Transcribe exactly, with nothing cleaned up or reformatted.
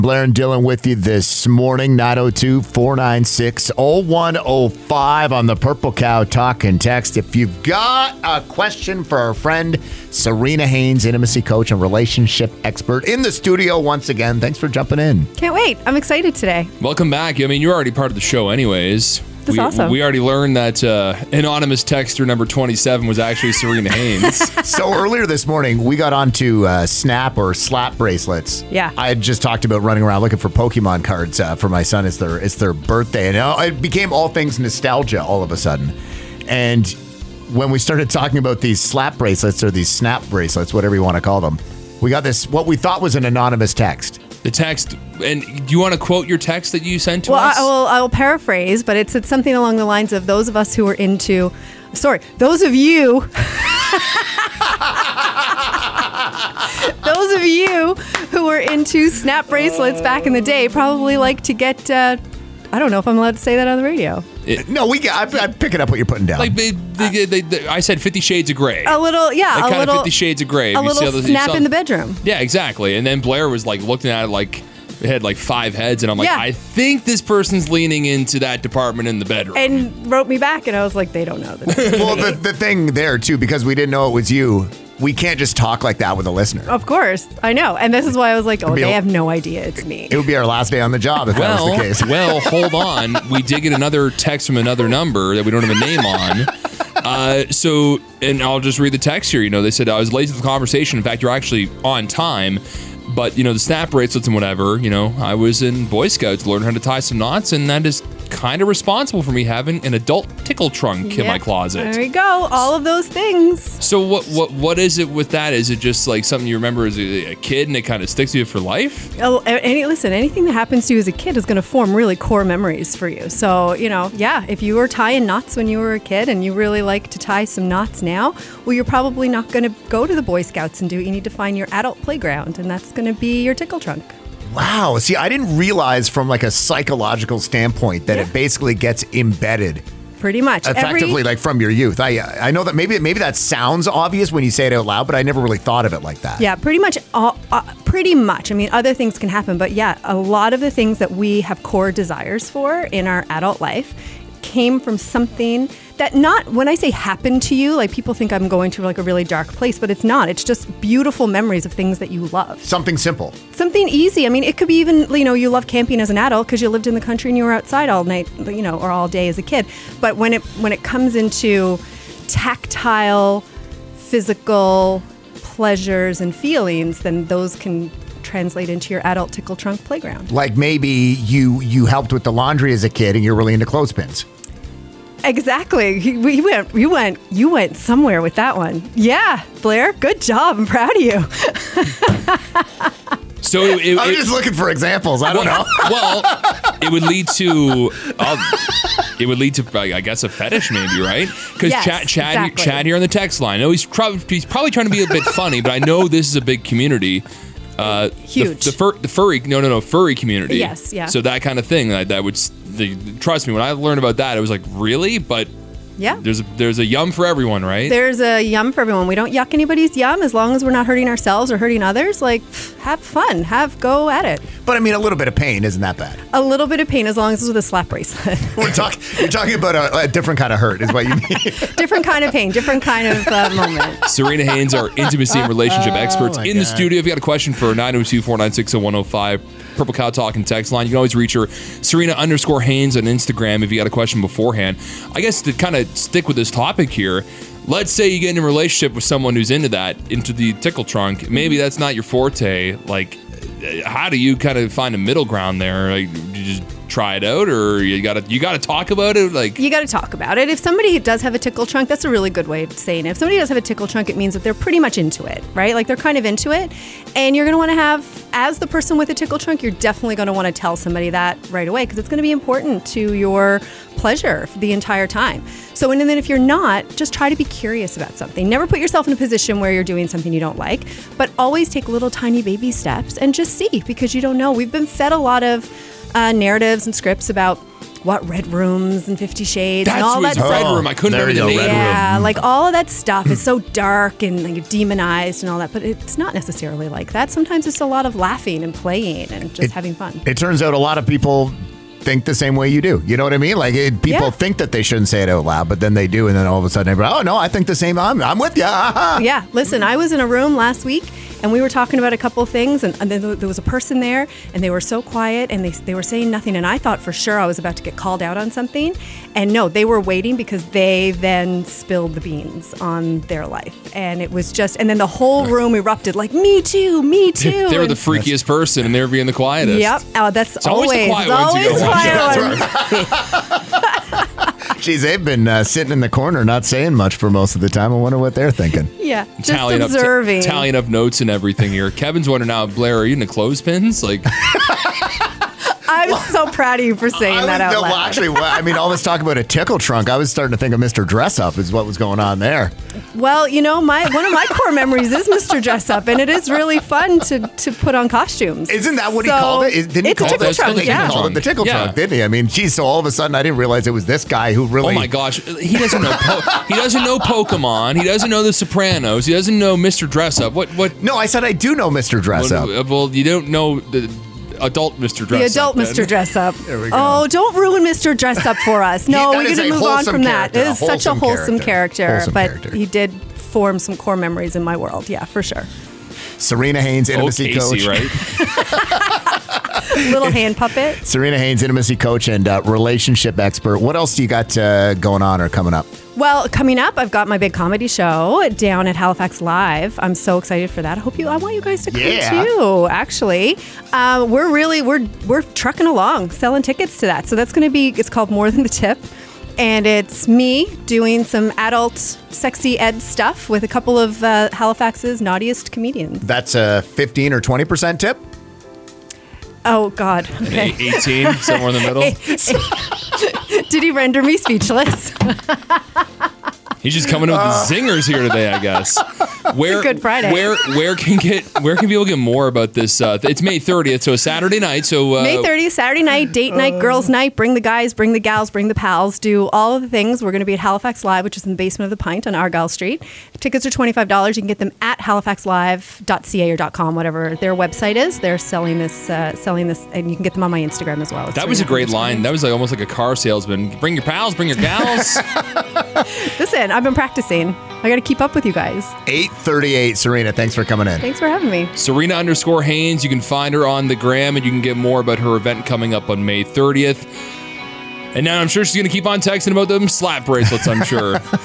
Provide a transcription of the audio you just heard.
Blair and Dylan with you this morning, nine oh two, four nine six, oh one oh five on the Purple Cow Talk and Text. If you've got a question for our friend Serena Haynes, intimacy coach and relationship expert in the studio once again, thanks for jumping in. Can't wait. I'm excited today. Welcome back. I mean, you're already part of the show anyways. That's we, awesome. We already learned that uh, anonymous texter number twenty-seven was actually Serena Haynes. So earlier this morning, we got onto uh, Snap or Slap bracelets. Yeah. I had just talked about running around looking for Pokemon cards uh, for my son. It's their, it's their birthday. And uh, it became all things nostalgia all of a sudden. And when we started talking about these Slap bracelets or these Snap bracelets, whatever you want to call them, we got this, what we thought was an anonymous text. The text, and do you want to quote your text that you sent to well, us? I, well, I will paraphrase, but it's, it's something along the lines of those of us who were into, sorry, those of you, those of you who were into Snap bracelets back in the day probably like to get, uh, I don't know if I'm allowed to say that on the radio. It, No, we got, I, I'm picking up what you're putting down. like they, they, they, they, I said Fifty Shades of Grey. A little, yeah, like a kind little, of Fifty Shades of Grey. a You see little how the- you snap saw- in the bedroom. Yeah, exactly. And then Blair was like looking at it like it had like five heads, and I'm like, Yeah. I think this person's leaning into that department in the bedroom. And wrote me back, and I was like, they don't know that. Well, the, the thing there, too, because we didn't know it was you, we can't just talk like that with a listener. Of course, I know. And this is why I was like, oh, be they a- have no idea it's me. It would be our last day on the job if that was well, the case. well, hold on. We did get another text from another number that we don't have a name on. Uh, so, and I'll just read the text here. You know, they said I was late to the conversation. In fact, you're actually on time. But, you know, the Snap bracelets and whatever, you know, I was in Boy Scouts, learned how to tie some knots, and that is kind of responsible for me having an adult tickle trunk in Yeah. my closet. There you go. All of those things. So what what what is it with that? Is it just like something you remember as a, a kid and it kind of sticks with you for life? Oh, any, listen, anything that happens to you as a kid is going to form really core memories for you. So, you know, yeah, if you were tying knots when you were a kid and you really like to tie some knots now, well, you're probably not going to go to the Boy Scouts and do it. You need to find your adult playground, and that's going to be your tickle trunk. Wow. See, I didn't realize from like a psychological standpoint that Yeah. it basically gets embedded Pretty much. effectively, Every, like from your youth. I I know that maybe maybe that sounds obvious when you say it out loud, but I never really thought of it like that. Yeah, pretty much. All, uh, pretty much. I mean, other things can happen, but yeah, a lot of the things that we have core desires for in our adult life came from something that not, when I say happened to you, like people think I'm going to like a really dark place, but it's not. It's just beautiful memories of things that you love. Something simple. Something easy. I mean, it could be even, you know, you love camping as an adult because you lived in the country and you were outside all night, you know, or all day as a kid. But when it when it comes into tactile, physical pleasures and feelings, then those can translate into your adult tickle trunk playground. Like maybe you you helped with the laundry as a kid and you're really into clothespins. Exactly. You you went, you went, you went somewhere with that one. Yeah, Blair, good job. I'm proud of you. So it, it, I'm it- just looking for examples. I don't know. well, it would lead to uh, it would lead to I guess a fetish maybe, right? Because Yes, Chad Chad exactly. Chad here on the text line. I know he's probably he's probably trying to be a bit funny, but I know this is a big community. Uh, Huge. The, the, fur, the furry, no, no, no, furry community. Yes, yeah. So that kind of thing. That, that would, s- the, trust me, when I learned about that, it was like, really? But Yeah. there's a, there's a yum for everyone, right? There's a yum for everyone. We don't yuck anybody's yum as long as we're not hurting ourselves or hurting others. Like, pff, have fun. Have, go at it. But I mean, a little bit of pain isn't that bad. A little bit of pain as long as it's with a slap bracelet. We're talking. You're talking about a, a different kind of hurt, is what you mean. Different kind of pain, different kind of uh, moment. Serena Haynes, our intimacy and relationship experts my in the God. studio. If you got a question for nine oh two, four nine six, oh one oh five, Purple Cow Talk and text line, you can always reach her, Serena underscore Haynes on Instagram if you got a question beforehand. I guess to kind of stick with this topic here, let's say you get in a relationship with someone who's into that, into the tickle trunk. Maybe that's not your forte. Like, how do you kind of find a middle ground there? Like, do you just try it out, or you gotta you gotta talk about it? Like, You got to talk about it. If somebody does have a tickle trunk, that's a really good way of saying it. If somebody does have a tickle trunk, it means that they're pretty much into it, right? Like they're kind of into it. And you're going to want to have, as the person with a tickle trunk, you're definitely going to want to tell somebody that right away because it's going to be important to your pleasure for the entire time. So, and then if you're not, just try to be curious about something. Never put yourself in a position where you're doing something you don't like, but always take little tiny baby steps and just see because you don't know. We've been fed a lot of uh, narratives and scripts about what Red Rooms and Fifty Shades That's and all what's that Red stuff. Room. I couldn't There remember the you go, name. Red Room. Yeah, like all of that stuff is so dark and like demonized and all that, but it's not necessarily like that. Sometimes it's a lot of laughing and playing and just It- having fun. It turns out a lot of people think the same way you do. You know what I mean? Like it, people Yeah. think that they shouldn't say it out loud, but then they do, and then all of a sudden, everybody, oh no, I think the same. I'm, I'm with you. Yeah, listen, I was in a room last week and we were talking about a couple things, and, and then there was a person there and they were so quiet and they, they were saying nothing, and I thought for sure I was about to get called out on something, and no, they were waiting because they then spilled the beans on their life, and it was just, and then the whole room erupted like, me too, me too. They were the And- freakiest person, and they were being the quietest. Yep. Oh, that's It's always always, the quiet it's ones you always go, quiet "Watch ones. Geez, they've been uh, sitting in the corner, not saying much for most of the time. I wonder what they're thinking. Yeah, just Tallying up, observing. tallying up notes and everything here. Kevin's wondering now, Blair, are you into clothespins? Like, I'm so proud of you for saying I that was- out no, loud. well, actually, well, I mean, all this talk about a tickle trunk, I was starting to think of Mister Dress Up is what was going on there. Well, you know, my one of my core memories is Mister Dress Up, and it is really fun to, to put on costumes. Isn't that what he So, called it? Is- Didn't he it's call a tickle it? trunk, He yeah. He called it the tickle Yeah. trunk, didn't he? I mean, geez, so all of a sudden I didn't realize it was this guy who really. oh my gosh, he doesn't know. Po- he doesn't know Pokemon. He doesn't know The Sopranos. He doesn't know Mister Dress Up. What? What? No, I said I do know Mister Dress Up. Well, well, you don't know the adult Mister Dress The Up. adult then. Mister Dress Up. There we go. Oh, don't ruin Mister Dress Up for us. No, He- that we're is going a to move on wholesome from that. character, It a is such a wholesome wholesome character. character, Wholesome but character. he did form some core memories in my world. Yeah, for sure. Serena Haynes, Oh, intimacy Casey, coach. right? Little hand puppet. Serena Haynes, intimacy coach and uh, relationship expert. What else do you got uh, going on or coming up? Well, coming up, I've got my big comedy show down at Halifax Live. I'm so excited for that. I hope you. I want you guys to come Yeah. too. Actually, uh, we're really we're we're trucking along, selling tickets to that. So that's going to be. It's called More Than the Tip, and it's me doing some adult sexy ed stuff with a couple of uh, Halifax's naughtiest comedians. That's a fifteen or twenty percent tip? Oh God. Okay. A- eighteen, somewhere in the middle. Did he render me speechless? He's just coming up with the zingers here today, I guess. Where, Good Friday. Where where can get where can people get more about this? Uh, it's May thirtieth, so a Saturday night. So uh, May thirtieth, Saturday night, date night, girls' night. Bring the guys, bring the gals, bring the pals. Do all of the things. We're going to be at Halifax Live, which is in the basement of the Pint on Argyle Street. Tickets are twenty-five dollars. You can get them at halifax live dot c a or .com, whatever their website is. They're selling this, uh, selling this, and you can get them on my Instagram as well. It's That was a Serena great underscore line. Haynes. That was like almost like a car salesman. Bring your pals, bring your gals. Listen, I've been practicing. I got to keep up with you guys. eight thirty-eight. Serena, thanks for coming in. Thanks for having me. Serena underscore Haynes. You can find her on the gram, and you can get more about her event coming up on May thirtieth. And now I'm sure she's going to keep on texting about them slap bracelets, I'm sure.